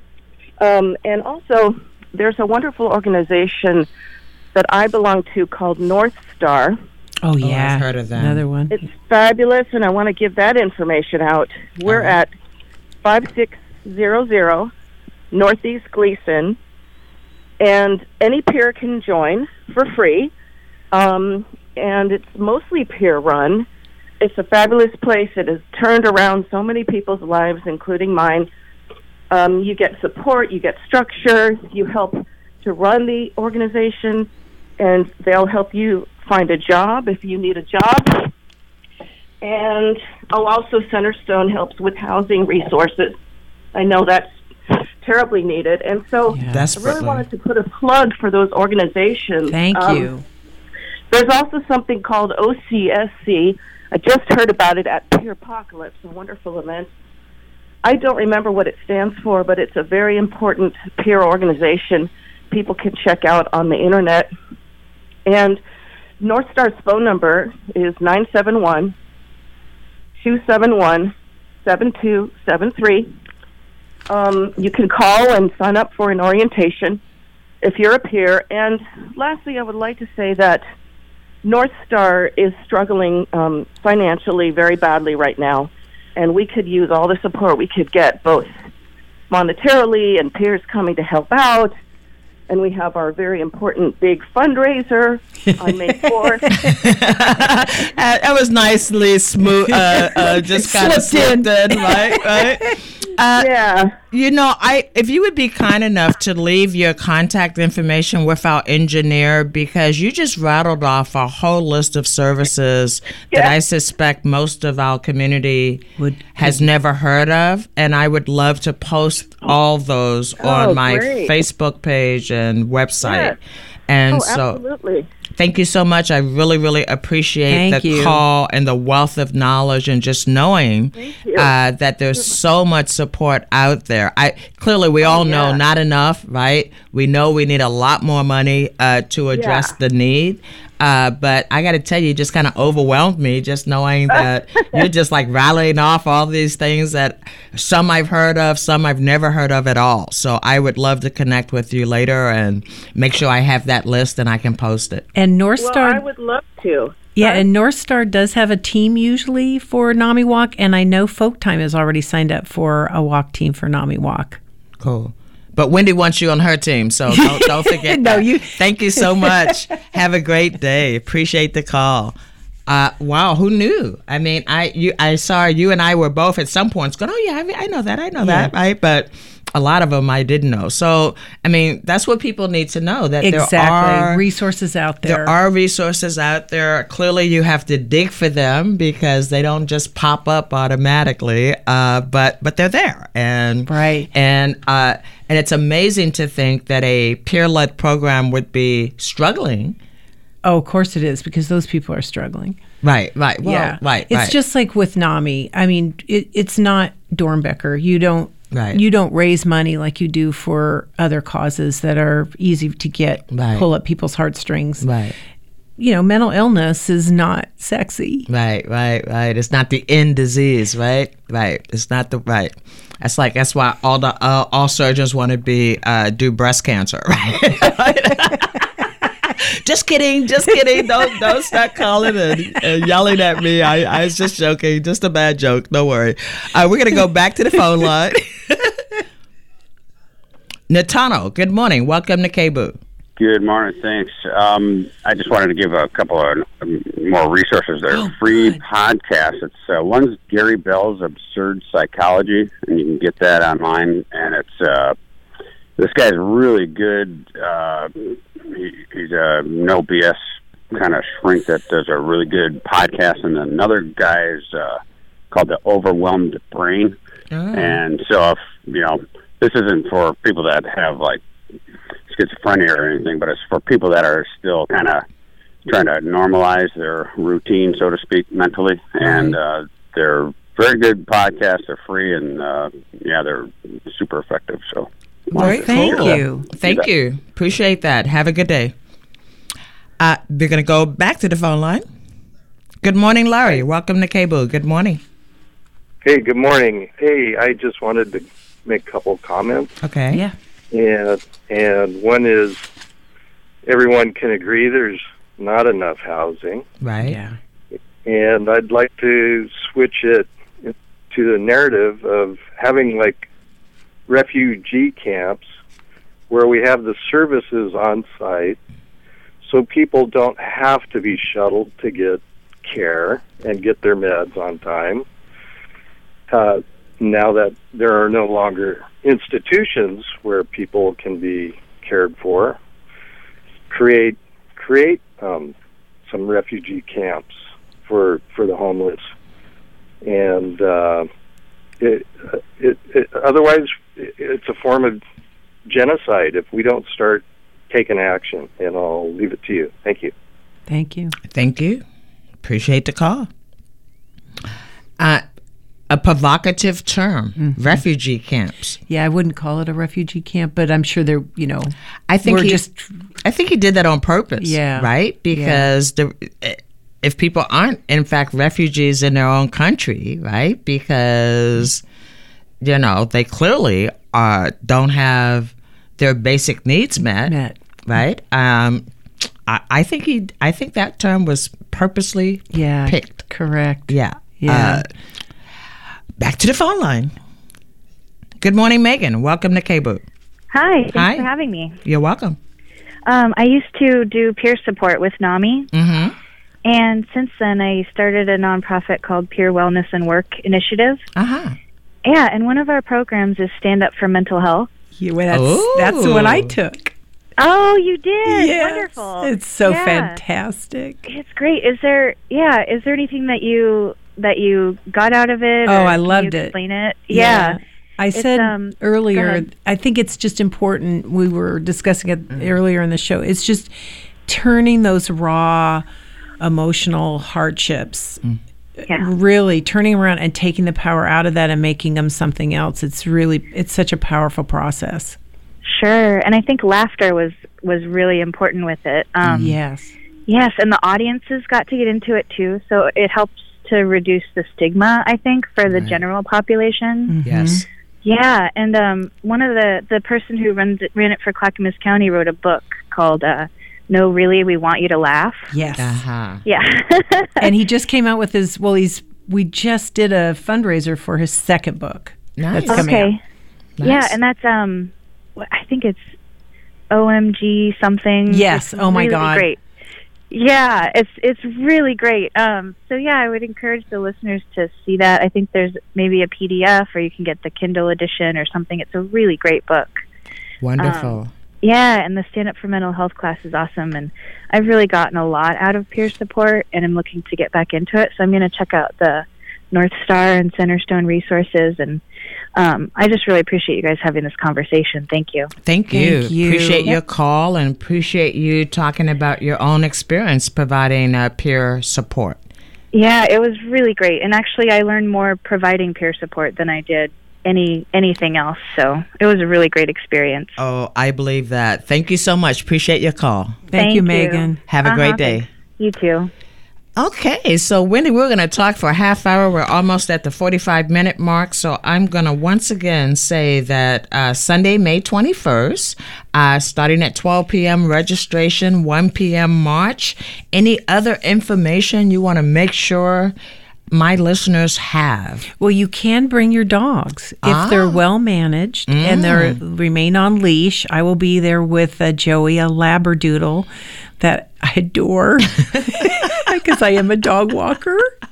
Um, and also, there's a wonderful organization that I belong to called North Star. Oh, yeah. Oh, I've heard of that. Another one. It's fabulous, and I want to give that information out. We're Uh-huh. at five six zero zero Northeast Gleason, and any peer can join for free. Um, and it's mostly peer-run. It's a fabulous place. It has turned around so many people's lives, including mine. Um, you get support, you get structure, you help to run the organization, and they'll help you find a job if you need a job. And oh, also Centerstone helps with housing resources. I know that's terribly needed. And so Yeah. I Desperately. really wanted to put a plug for those organizations. Thank Um, you. There's also something called O C S C. I just heard about it at Peerpocalypse, a wonderful event. I don't remember what it stands for, but it's a very important peer organization people can check out on the internet. And North Star's phone number is nine seven one, two seven one, seven two seven three. Um, you can call and sign up for an orientation if you're a peer. And lastly, I would like to say that North Star is struggling um, financially very badly right now, and we could use all the support we could get, both monetarily and peers coming to help out. And we have our very important big fundraiser on May fourth. that, that was nicely smooth, uh, uh, just kind of slipped in, right? Right. Uh, yeah. You know, I if you would be kind enough to leave your contact information with our engineer, because you just rattled off a whole list of services Yeah. that I suspect most of our community Would- has never heard of, and I would love to post all those on Oh, my great. Facebook page and website. Yes. And Oh, so absolutely. thank you so much. I really, really appreciate Thank the you. call and the wealth of knowledge, and just knowing you. uh, that there's so much support out there. I clearly we all know yeah. not enough, right? We know we need a lot more money uh, to address Yeah. the need. Uh, but I got to tell you, it just kind of overwhelmed me just knowing that you're just like rallying off all these things that some I've heard of, some I've never heard of at all. So I would love to connect with you later and make sure I have that list and I can post it. And North Well, Star. I would love to. Yeah, and North Star does have a team usually for NAMI Walk, and I know Folk Time has already signed up for a walk team for NAMI Walk. Cool. But Wendy wants you on her team, so don't, don't forget No, that. you- Thank you so much. Have a great day. Appreciate the call. Uh, wow, who knew? I mean, I you I saw you and I were both at some points going, oh, yeah, I, mean, I know that, I know that, right? But a lot of them I didn't know. So, I mean, that's what people need to know, that Exactly. there are resources out there. There are resources out there. Clearly, you have to dig for them because they don't just pop up automatically. Uh, but but they're there, and right. And uh, and it's amazing to think that a peer-led program would be struggling. Oh, of course it is, because those people are struggling. Right, right, well, yeah, right. It's right. just like with NAMI. I mean, it, it's not Dornbecker. You don't. Right. You don't raise money like you do for other causes that are easy to get, Right. pull up people's heartstrings. Right. You know, mental illness is not sexy. Right, right, right. It's not the end disease, right? Right. It's not the right. That's like that's why all the uh, all surgeons want to be uh, do breast cancer, right? Just kidding, just kidding. Don't don't start calling and, and yelling at me. I, I was just joking, just a bad joke. Don't worry. Uh, we're gonna go back to the phone line. Natano, good morning. Welcome to K B O. Good morning. Thanks. Um, I just wanted to give a couple of um, more resources. They're Oh, free good. podcasts. It's uh, one's Gary Bell's Absurd Psychology, and you can get that online. And it's uh, this guy's really good. Uh, he, he's a no B S kind of shrink that does a really good podcast. And another guy is uh, called The Overwhelmed Brain. Oh. And so, if you know, this isn't for people that have like schizophrenia or anything, but it's for people that are still kind of trying to normalize their routine, so to speak, mentally. And uh, they're very good podcasts. They're free, and uh, yeah, they're super effective. So, Very Thank cool. you. Thank you. Appreciate that. Have a good day. Uh, we're going to go back to the phone line. Good morning, Larry. Welcome to K B O. Good morning. Hey, good morning. Hey, I just wanted to make a couple of comments. Okay. Yeah. And and one is everyone can agree there's not enough housing. Right. Yeah. And I'd like to switch it to the narrative of having like refugee camps where we have the services on site so people don't have to be shuttled to get care and get their meds on time. Uh, now that there are no longer institutions where people can be cared for, create create um, some refugee camps for for the homeless, and uh, it, it, it otherwise it's a form of genocide if we don't start taking action. And I'll leave it to you. Thank you. Thank you. Thank you. Appreciate the call. Uh, a provocative term, Mm-hmm. refugee camps. Yeah, I wouldn't call it a refugee camp, but I'm sure they're, you know, I think we're he just I think he did that on purpose. Yeah. Right? Because the if people aren't in fact refugees in their own country, right? Because you know, they clearly are don't have their basic needs met. met. Right? Um I, I think he I think that term was purposely Yeah. picked. Correct. Yeah. Yeah. Uh, back to the phone line. Good morning, Megan. Welcome to K B O. Hi, thanks Hi. for having me. You're welcome. Um, I used to do peer support with NAMI, Mm-hmm. and since then I started a nonprofit called Peer Wellness and Work Initiative. Uh-huh. Yeah, and one of our programs is Stand Up for Mental Health. Yeah, well, that's, that's the one I took. Oh, you did? Yes. Wonderful. It's so Yeah. fantastic. It's great. Is there, yeah, is there anything that you that you got out of it? Oh, or I can loved you it. explain it? Yeah. I It's, said um, go earlier, ahead. I think it's just important. We were discussing it earlier in the show. It's just turning those raw emotional hardships, Yeah. really turning around and taking the power out of that and making them something else. It's really, it's such a powerful process. Sure. And I think laughter was was really important with it. Um, yes. Yes, and the audiences got to get into it too, so it helps to reduce the stigma, I think, for the Right. general population. Mm-hmm. Yes. Yeah, and um, one of the the person who runs it, ran it for Clackamas County wrote a book called uh, "No, Really, We Want You to Laugh." Yes. Uh-huh. Yeah, And he just came out with his. Well, he's. We just did a fundraiser for his second book. Nice. That's coming out. okay. Nice. Yeah, and that's um, what- I think it's O M G something. Yes. It's Oh my really God. Great. Yeah, it's it's really great. Um, so yeah, I would encourage the listeners to see that. I think there's maybe a P D F, or you can get the Kindle edition or something. It's a really great book. Wonderful. Um, yeah, and the Stand Up for Mental Health class is awesome, and I've really gotten a lot out of peer support, and I'm looking to get back into it. So I'm going to check out the North Star and Centerstone resources, and um, I just really appreciate you guys having this conversation. Thank you. Thank you. Thank you. Appreciate your Yep. call and appreciate you talking about your own experience providing uh, peer support. Yeah, it was really great, and actually, I learned more providing peer support than I did any anything else. So it was a really great experience. Oh, I believe that. Thank you so much. Appreciate your call. Thank, Thank you, you. Megan. Have a Uh-huh, great day. thanks. You too. Okay, so Wendy, we're going to talk for a half hour. We're almost at the forty-five minute mark. So I'm going to once again say that uh, Sunday, May twenty-first, uh, starting at twelve p.m. registration, one p.m. march. Any other information you want to make sure my listeners have? Well, you can bring your dogs if Ah. they're well managed and they remain on leash. I will be there with uh, Joey, a Labradoodle that I adore because I am a dog walker.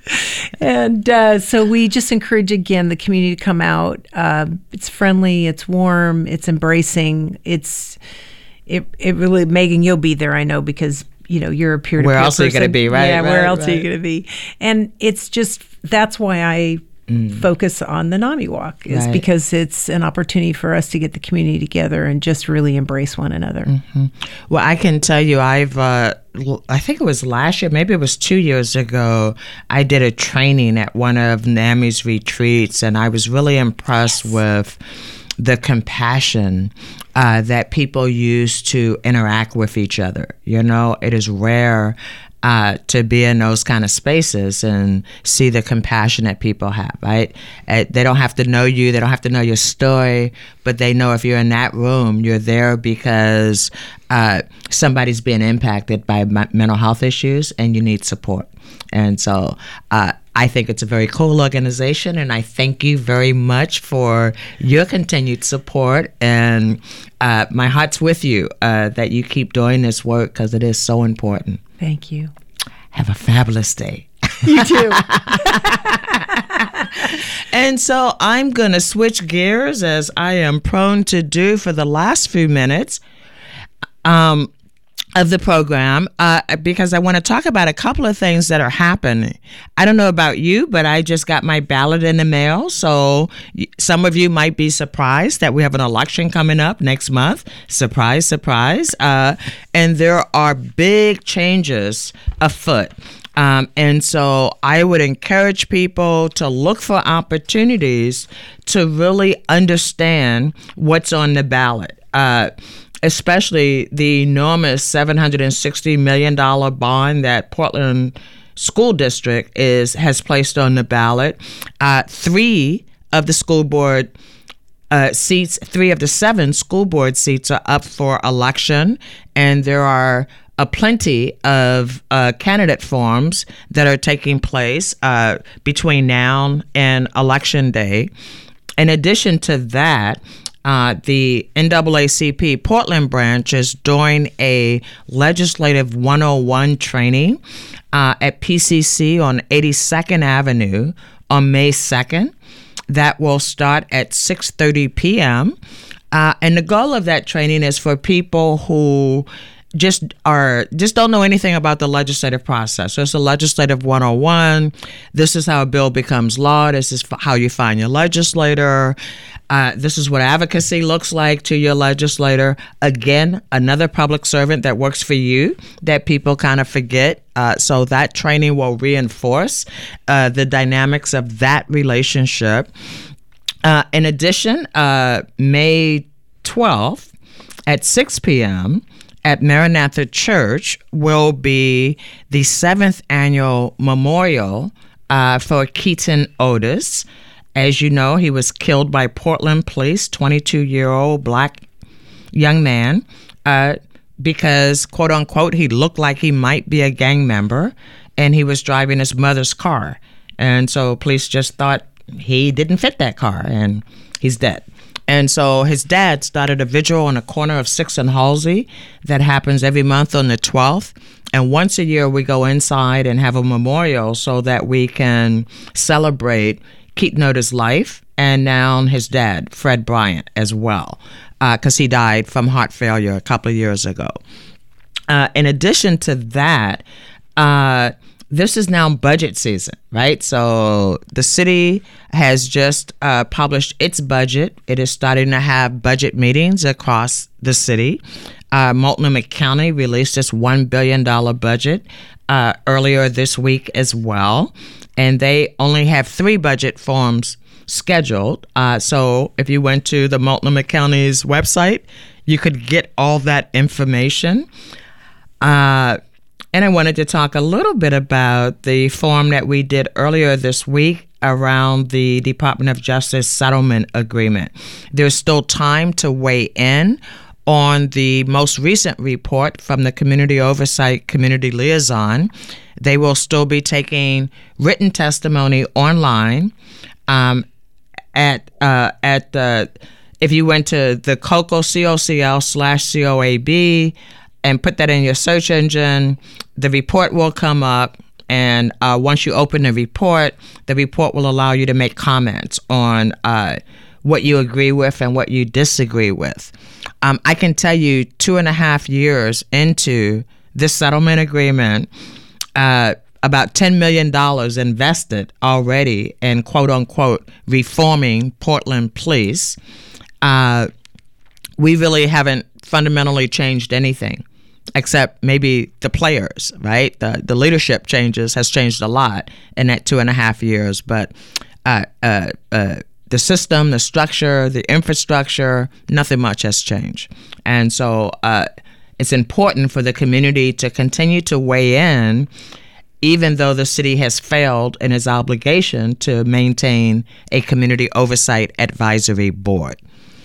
And uh, so we just encourage, again, the community to come out. Uh, it's friendly, it's warm, it's embracing. It's it it really, Megan, you'll be there, I know, because you know you're a peer-to-peer Where else are you person. gonna be, right, Yeah, where right, else are you right. going to be? And it's just that's why I focus on the NAMI Walk is Right. because it's an opportunity for us to get the community together and just really embrace one another. Mm-hmm. Well, I can tell you, I've, uh, l- I think it was last year, maybe it was two years ago, I did a training at one of NAMI's retreats, and I was really impressed with the compassion uh, that people use to interact with each other. You know, it is rare uh, to be in those kind of spaces and see the compassion that people have, right? Uh, they don't have to know you, they don't have to know your story, but they know if you're in that room, you're there because uh, somebody's being impacted by m- mental health issues and you need support. And so uh, I think it's a very cool organization, and I thank you very much for your continued support. And uh, my heart's with you uh, that you keep doing this work because it is so important. Thank you. Have a fabulous day. You too. And so I'm going to switch gears, as I am prone to do for the last few minutes um, of the program, uh, because I want to talk about a couple of things that are happening. I don't know about you, but I just got my ballot in the mail. So y- some of you might be surprised that we have an election coming up next month. Surprise, surprise. Uh, and there are big changes afoot. Um, and so I would encourage people to look for opportunities to really understand what's on the ballot, uh, especially the enormous seven hundred sixty million dollars bond that Portland School District is has placed on the ballot. Uh, three of the school board Uh, seats, three of the seven school board seats are up for election, and there are a plenty of uh, candidate forums that are taking place uh, between now and election day. In addition to that, uh, the N double A C P Portland branch is doing a legislative one oh one training uh, at P C C on eighty-second Avenue on May second. That will start at six thirty p.m. Uh, and the goal of that training is for people who just are just don't know anything about the legislative process. So it's a legislative one oh one. This is how a bill becomes law. This is how you find your legislator. Uh, this is what advocacy looks like to your legislator. Again, another public servant that works for you that people kind of forget. Uh, so that training will reinforce uh, the dynamics of that relationship. Uh, in addition, uh, May twelfth at six p.m., at Maranatha Church will be the seventh annual memorial uh, for Keaton Otis. As you know, he was killed by Portland police, twenty-two-year-old black young man, uh, because, quote unquote, he looked like he might be a gang member, and he was driving his mother's car. And so police just thought he didn't fit that car, and he's dead. And so his dad started a vigil on the corner of sixth and Halsey that happens every month on the twelfth. And once a year, we go inside and have a memorial so that we can celebrate Keaton Otis' life and now his dad, Fred Bryant, as well, because uh, he died from heart failure a couple of years ago. Uh, in addition to that, uh, this is now budget season, right? So the city has just uh, published its budget. It is starting to have budget meetings across the city. Uh, Multnomah County released its one billion dollars budget uh, earlier this week as well. And they only have three budget forms scheduled. Uh, so if you went to the Multnomah County's website, you could get all that information. Uh, and I wanted to talk a little bit about the forum that we did earlier this week around the Department of Justice settlement agreement. There's still time to weigh in on the most recent report from the Community Oversight Community Liaison. They will still be taking written testimony online um, at uh, at the if you went to the COCL, C O C L slash C O A B and put that in your search engine, the report will come up. And uh, once you open the report, the report will allow you to make comments on uh, what you agree with and what you disagree with. Um, I can tell you two and a half years into this settlement agreement, uh, about ten million dollars invested already in quote unquote reforming Portland police. Uh, we really haven't fundamentally changed anything except maybe the players, right? The the leadership changes has changed a lot in that two and a half years, but uh, uh, uh, the system, the structure, the infrastructure, nothing much has changed. And so uh, it's important for the community to continue to weigh in, even though the city has failed in its obligation to maintain a community oversight advisory board.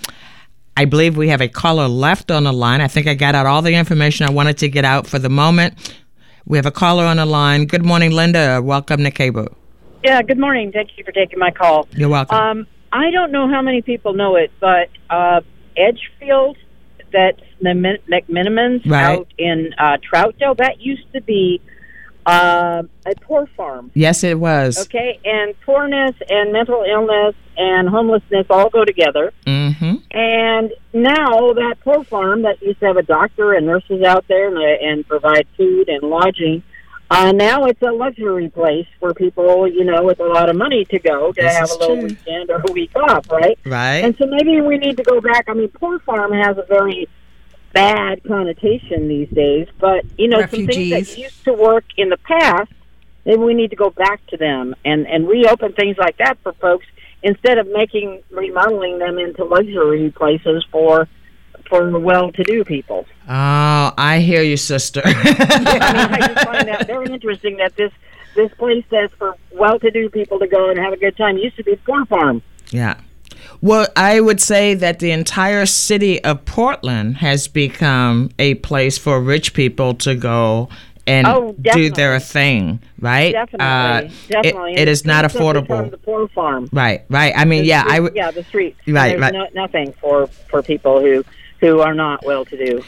I believe we have a caller left on the line. I think I got out all the information I wanted to get out for the moment. We have a caller on the line. Good morning, Linda. Welcome to K B O O. Yeah, good morning. Thank you for taking my call. You're welcome. Um, I don't know how many people know it, but uh, Edgefield, that's the McMinimans right. out in uh, Troutdale, that used to be uh, a poor farm. Yes, it was. Okay, and poorness and mental illness and homelessness all go together. Mm-hmm. And now that poor farm that used to have a doctor and nurses out there and, uh, and provide food and lodging, uh, now it's a luxury place for people, you know, with a lot of money to go to this have a little true. weekend or a week off, right? Right. And so maybe we need to go back. I mean, poor farm has a very bad connotation these days, but, you know, Refugees. some things that used to work in the past, maybe we need to go back to them and, and reopen things like that for folks instead of making, remodeling them into luxury places for for well-to-do people. Oh, I hear you, sister. I mean, I just find that very interesting that this this place that's for well-to-do people to go and have a good time used to be a poor farm. Yeah. Well, I would say that the entire city of Portland has become a place for rich people to go and oh, do their thing, right? Definitely, uh, definitely. It, it is not affordable. The poor farm. Right, right. I mean, the yeah, street, I would. Yeah, the street. Right, There's right. No, nothing for for people who who are not well-to-do.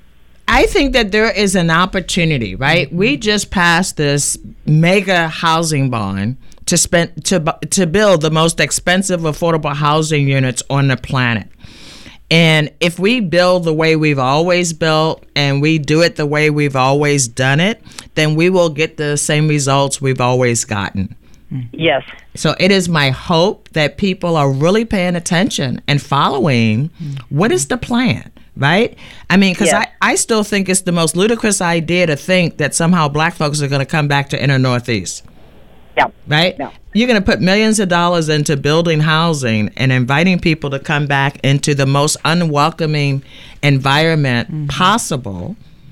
I think that there is an opportunity, right? Mm-hmm. We just passed this mega housing bond to spend to to build the most expensive affordable housing units on the planet. And if we build the way we've always built and we do it the way we've always done it, then we will get the same results we've always gotten. Yes. So it is my hope that people are really paying attention and following what is the plan, right? I mean, because Yes. I, I still think it's the most ludicrous idea to think that somehow black folks are going to come back to inner Northeast. Yeah. Right? No. You're going to put millions of dollars into building housing and inviting people to come back into the most unwelcoming environment mm-hmm. possible.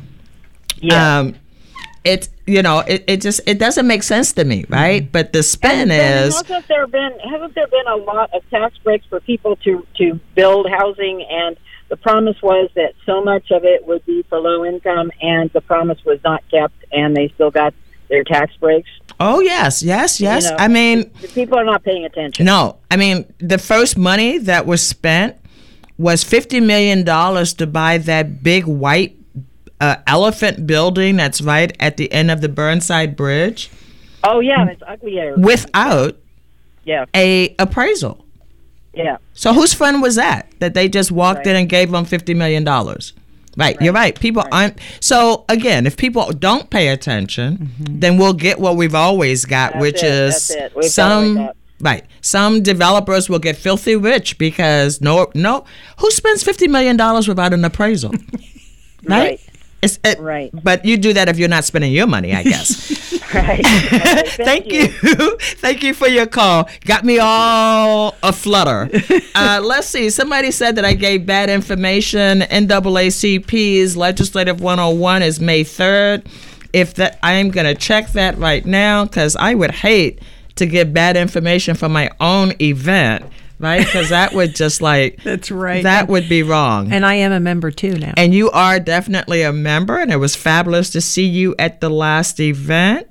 Yeah. Um, it you know it, it just it doesn't make sense to me, right? Mm-hmm. But the spin and, is and hasn't there been hasn't there been a lot of tax breaks for people to to build housing, and the promise was that so much of it would be for low income, and the promise was not kept, and they still got their tax breaks. Oh yes, yes, yes. You know, I mean, people are not paying attention. No, I mean the first money that was spent was fifty million dollars to buy that big white uh, elephant building that's right at the end of the Burnside Bridge. Oh yeah, it's ugly there. Without yeah. a appraisal. Yeah. So whose fund was that? That they just walked right. in and gave them fifty million dollars. Right, right, you're right. People right. aren't. So again, if people don't pay attention, mm-hmm. then we'll get what we've always got, that's which it, is that's it. some right. Some developers will get filthy rich because no, no. Who spends fifty million dollars without an appraisal? right. right. It's, it, right. But you do that if you're not spending your money, I guess. right. Okay, thank thank you. you. Thank you for your call. Got me all aflutter. uh, let's see. Somebody said that I gave bad information. N double A C P's Legislative one oh one is May third. If that, I am going to check that right now because I would hate to give bad information for my own event. Right, because that would just like that's right. That and, would be wrong. And I am a member too now. And you are definitely a member, and it was fabulous to see you at the last event.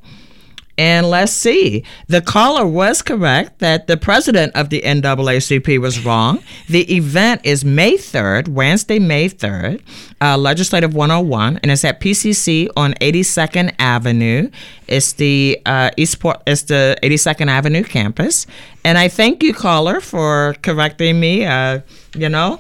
And let's see, the caller was correct that the president of the N double A C P was wrong. The event is May third, Wednesday, May third, uh, Legislative one oh one, and it's at P C C on eighty-second Avenue. It's the uh, Eastport, it's the eighty-second Avenue campus. And I thank you, caller, for correcting me. Uh, you know,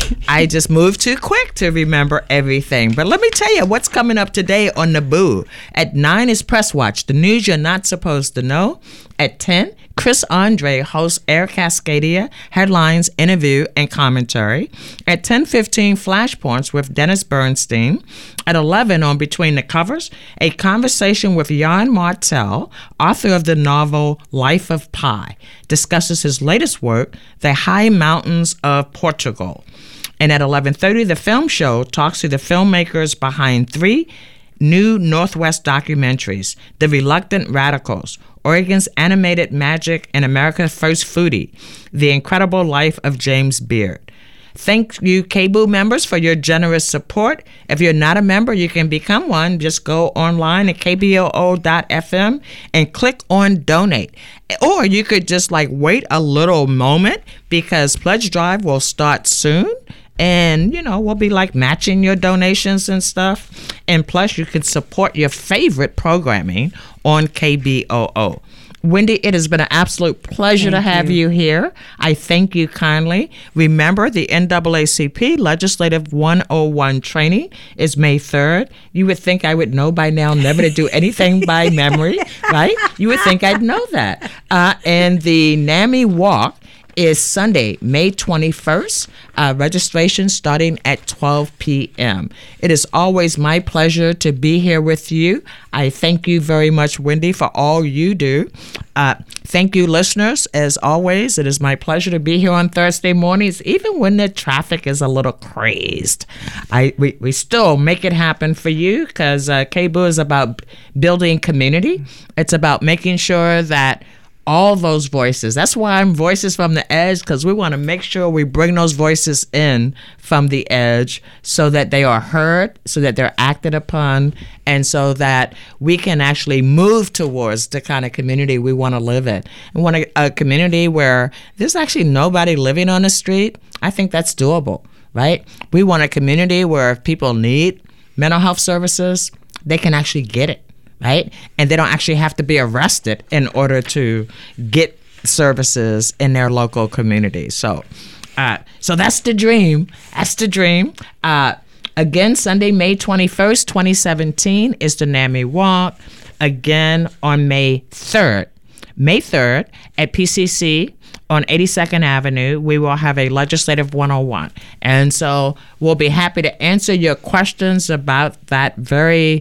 I just moved too quick to remember everything. But let me tell you what's coming up today on Naboo. At nine is Press Watch, the news you're not supposed to know. At ten, Chris Andre hosts Air Cascadia, headlines, interview, and commentary. At ten fifteen, Flashpoints with Dennis Bernstein. At eleven, on Between the Covers, a conversation with Jan Martel, author of the novel Life of Pi, discusses his latest work, The High Mountains of Portugal. And at eleven thirty, The Film Show talks to the filmmakers behind three new Northwest documentaries, The Reluctant Radicals, Oregon's Animated Magic, and America's First Foodie, The Incredible Life of James Beard. Thank you, K B O O members, for your generous support. If you're not a member, you can become one. Just go online at K B O O dot F M and click on donate. Or you could just like wait a little moment because Pledge Drive will start soon. And, you know, we'll be like matching your donations and stuff. And plus, you can support your favorite programming on K B O O. Wendy, it has been an absolute pleasure thank to have you. you here. I thank you kindly. Remember, the N double A C P Legislative one oh one training is May third. You would think I would know by now never to do anything by memory, right? You would think I'd know that. Uh, and the NAMI Walk is Sunday, May twenty-first. Uh, registration starting at twelve p.m. It is always my pleasure to be here with you. I thank you very much, Wendy, for all you do. Uh, thank you, listeners. As always, it is my pleasure to be here on Thursday mornings, even when the traffic is a little crazed. I we, we still make it happen for you because uh, K B O O is about building community. It's about making sure that all those voices. That's why I'm Voices from the Edge, because we want to make sure we bring those voices in from the edge so that they are heard, so that they're acted upon, and so that we can actually move towards the kind of community we want to live in. We want a, a community where there's actually nobody living on the street. I think that's doable, right? We want a community where if people need mental health services, they can actually get it. Right? And they don't actually have to be arrested in order to get services in their local community. So uh, so that's the dream. That's the dream. Uh, again, Sunday, May twenty-first, twenty seventeen is the NAMI Walk. Again, on May third. May third at P C C on eighty-second Avenue, we will have a Legislative one oh one. And so we'll be happy to answer your questions about that very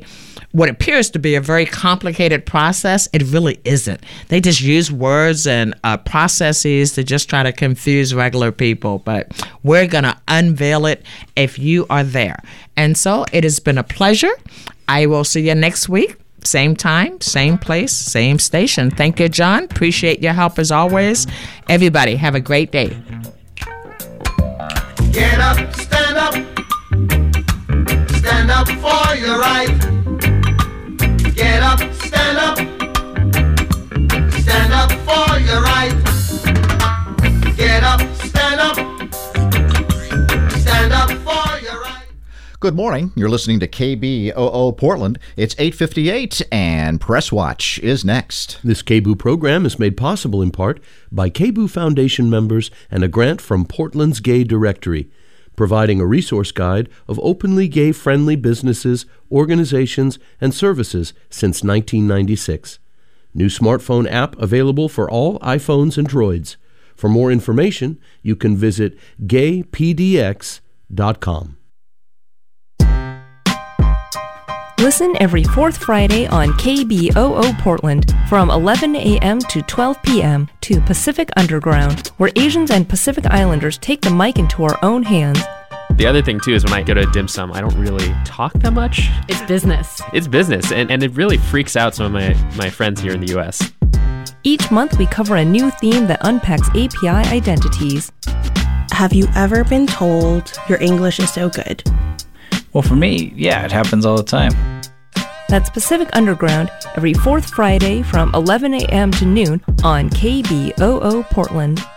what appears to be a very complicated process, it really isn't. They just use words and uh, processes to just try to confuse regular people. But we're going to unveil it if you are there. And so it has been a pleasure. I will see you next week. Same time, same place, same station. Thank you, John. Appreciate your help as always. Everybody, have a great day. Get up, stand up. Stand up for your right. Get up, stand up. Stand up for your right. Get up, stand up. Stand up for your right. Good morning. You're listening to K B O O Portland. It's eight fifty-eight, and Press Watch is next. This K B O O program is made possible in part by K B O O Foundation members and a grant from Portland's Gay Directory, providing a resource guide of openly gay-friendly businesses, organizations, and services since nineteen ninety-six. New smartphone app available for all iPhones and Droids. For more information, you can visit gay p d x dot com. Listen every fourth Friday on K B O O Portland from eleven a.m. to twelve p.m. to Pacific Underground, where Asians and Pacific Islanders take the mic into our own hands. The other thing, too, is when I go to dim sum, I don't really talk that much. It's business. It's business, and, and it really freaks out some of my, my friends here in the U S. Each month, we cover a new theme that unpacks A P I identities. Have you ever been told your English is so good? Well, for me, yeah, it happens all the time. That's Pacific Underground every fourth Friday from eleven a.m. to noon on K B O O Portland.